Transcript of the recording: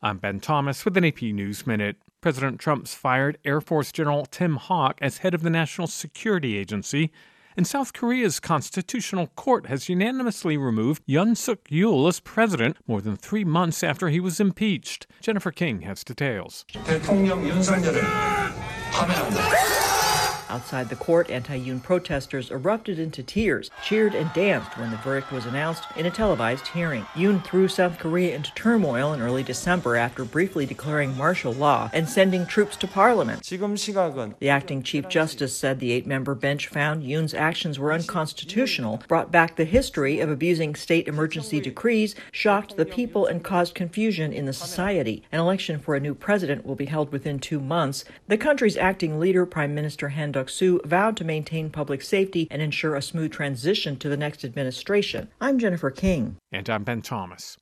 I'm Ben Thomas with an AP News Minute. President Trump's fired Air Force General Tim Hawk as head of the National Security Agency. And South Korea's constitutional court has unanimously removed Yoon Suk Yeol as president more than 3 months after he was impeached. Jennifer King has details. 대통령 윤석열을 파면한다. Outside the court, anti-Yoon protesters erupted into tears, cheered and danced when the verdict was announced in a televised hearing. Yoon threw South Korea into turmoil in early December after briefly declaring martial law and sending troops to parliament. 지금 시각은 The acting chief justice said the 8-member bench found Yoon's actions were unconstitutional, brought back the history of abusing state emergency decrees, shocked the people, and caused confusion in the society. An election for a new president will be held within 2 months. The country's acting leader, Prime Minister Han Duck-soo, vowed to maintain public safety and ensure a smooth transition to the next administration. I'm Jennifer King. And I'm Ben Thomas.